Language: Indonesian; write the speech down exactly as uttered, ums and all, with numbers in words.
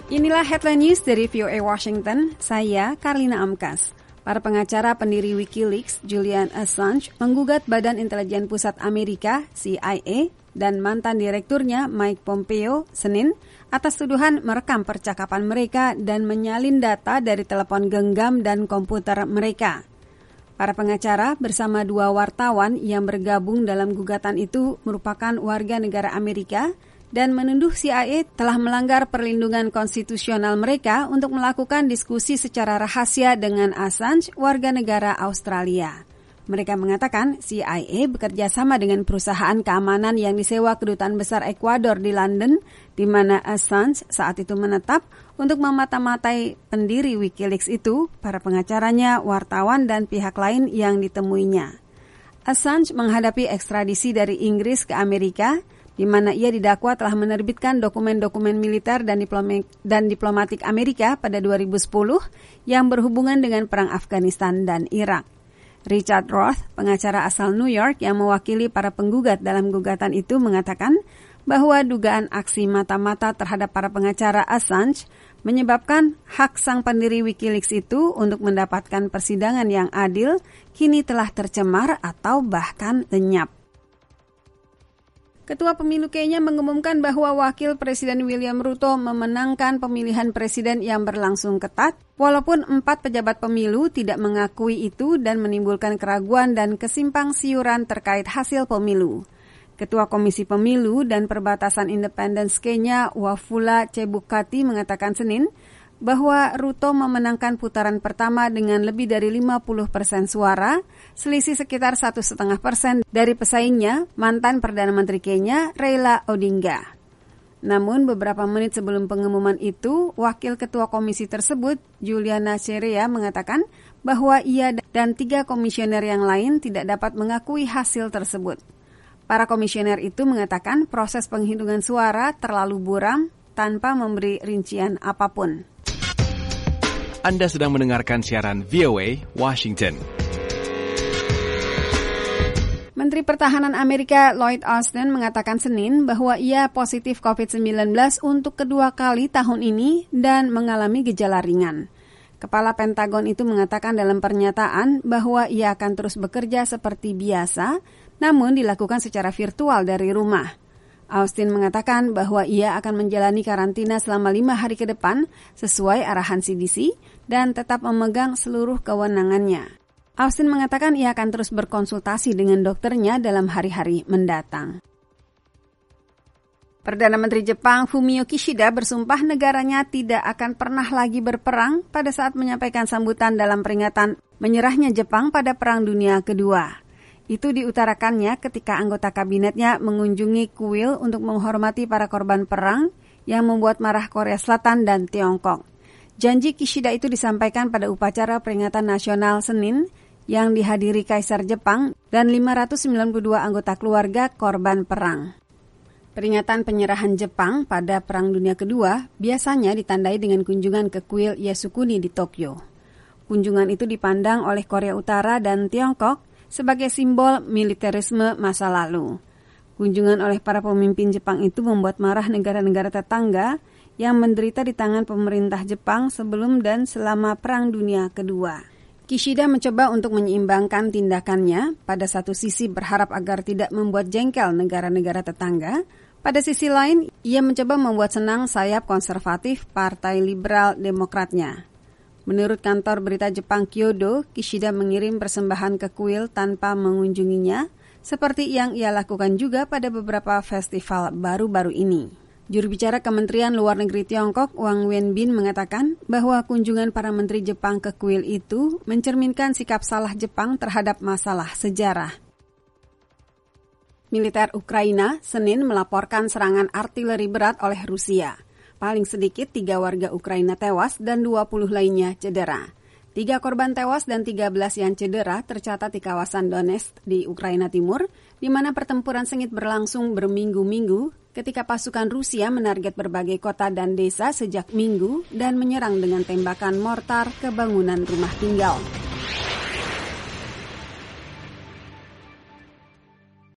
Inilah headline news dari V O A Washington, saya Karlina Amkas. Para pengacara pendiri Wikileaks, Julian Assange, menggugat Badan Intelijen Pusat Amerika, C I A, dan mantan direkturnya Mike Pompeo, Senin, atas tuduhan merekam percakapan mereka dan menyalin data dari telepon genggam dan komputer mereka. Para pengacara bersama dua wartawan yang bergabung dalam gugatan itu merupakan warga negara Amerika dan menuduh C I A telah melanggar perlindungan konstitusional mereka untuk melakukan diskusi secara rahasia dengan Assange, warga negara Australia. Mereka mengatakan C I A bekerja sama dengan perusahaan keamanan yang disewa Kedutaan Besar Ekuador di London, di mana Assange saat itu menetap untuk memata-matai pendiri Wikileaks itu, para pengacaranya, wartawan, dan pihak lain yang ditemuinya. Assange menghadapi ekstradisi dari Inggris ke Amerika, di mana ia didakwa telah menerbitkan dokumen-dokumen militer dan, diploma- dan diplomatik Amerika pada dua ribu sepuluh yang berhubungan dengan perang Afghanistan dan Irak. Richard Roth, pengacara asal New York yang mewakili para penggugat dalam gugatan itu, mengatakan bahwa dugaan aksi mata-mata terhadap para pengacara Assange menyebabkan hak sang pendiri Wikileaks itu untuk mendapatkan persidangan yang adil kini telah tercemar atau bahkan lenyap. Ketua Pemilu Kenya mengumumkan bahwa Wakil Presiden William Ruto memenangkan pemilihan presiden yang berlangsung ketat, walaupun empat pejabat pemilu tidak mengakui itu dan menimbulkan keraguan dan kesimpang siuran terkait hasil pemilu. Ketua Komisi Pemilu dan Perbatasan Independence Kenya, Wafula Chebukati, mengatakan Senin bahwa Ruto memenangkan putaran pertama dengan lebih dari lima puluh persen suara, selisih sekitar satu koma lima persen dari pesaingnya, mantan Perdana Menteri Kenya, Raila Odinga. Namun beberapa menit sebelum pengumuman itu, Wakil Ketua Komisi tersebut, Juliana Cherea, mengatakan bahwa ia dan tiga komisioner yang lain tidak dapat mengakui hasil tersebut. Para komisioner itu mengatakan proses penghitungan suara terlalu buram tanpa memberi rincian apapun. Anda sedang mendengarkan siaran V O A Washington. Menteri Pertahanan Amerika Lloyd Austin mengatakan Senin bahwa ia positif covid sembilan belas untuk kedua kali tahun ini dan mengalami gejala ringan. Kepala Pentagon itu mengatakan dalam pernyataan bahwa ia akan terus bekerja seperti biasa, namun dilakukan secara virtual dari rumah. Austin mengatakan bahwa ia akan menjalani karantina selama lima hari ke depan sesuai arahan C D C dan tetap memegang seluruh kewenangannya. Austin mengatakan ia akan terus berkonsultasi dengan dokternya dalam hari-hari mendatang. Perdana Menteri Jepang Fumio Kishida bersumpah negaranya tidak akan pernah lagi berperang pada saat menyampaikan sambutan dalam peringatan menyerahnya Jepang pada Perang Dunia Kedua. Itu diutarakannya ketika anggota kabinetnya mengunjungi kuil untuk menghormati para korban perang yang membuat marah Korea Selatan dan Tiongkok. Janji Kishida itu disampaikan pada upacara peringatan nasional Senin yang dihadiri Kaisar Jepang dan lima ratus sembilan puluh dua anggota keluarga korban perang. Peringatan penyerahan Jepang pada Perang Dunia Kedua biasanya ditandai dengan kunjungan ke kuil Yasukuni di Tokyo. Kunjungan itu dipandang oleh Korea Utara dan Tiongkok sebagai simbol militerisme masa lalu. Kunjungan oleh para pemimpin Jepang itu membuat marah negara-negara tetangga yang menderita di tangan pemerintah Jepang sebelum dan selama Perang Dunia Kedua. Kishida mencoba untuk menyeimbangkan tindakannya, pada satu sisi berharap agar tidak membuat jengkel negara-negara tetangga, pada sisi lain ia mencoba membuat senang sayap konservatif Partai Liberal Demokratnya. Menurut kantor berita Jepang Kyodo, Kishida mengirim persembahan ke kuil tanpa mengunjunginya, seperti yang ia lakukan juga pada beberapa festival baru-baru ini. Juru bicara Kementerian Luar Negeri Tiongkok, Wang Wenbin, mengatakan bahwa kunjungan para menteri Jepang ke kuil itu mencerminkan sikap salah Jepang terhadap masalah sejarah. Militer Ukraina Senin melaporkan serangan artileri berat oleh Rusia. Paling sedikit tiga warga Ukraina tewas dan dua puluh lainnya cedera. Tiga korban tewas dan tiga belas yang cedera tercatat di kawasan Donetsk di Ukraina Timur, di mana pertempuran sengit berlangsung berminggu-minggu ketika pasukan Rusia menarget berbagai kota dan desa sejak Minggu dan menyerang dengan tembakan mortar ke bangunan rumah tinggal.